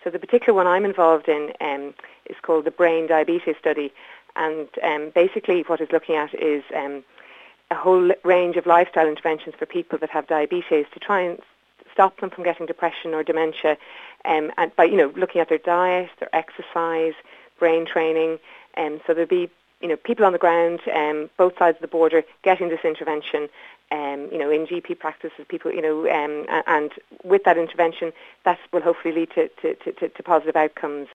So the particular one I'm involved in is called the Brain Diabetes Study, and basically what it's looking at is a whole range of lifestyle interventions for people that have diabetes to try and stop them from getting depression or dementia, and by looking at their diet, their exercise, brain training, so there'll be people on the ground, both sides of the border, getting this intervention, in GP practices, people, and with that intervention, that will hopefully lead to positive outcomes.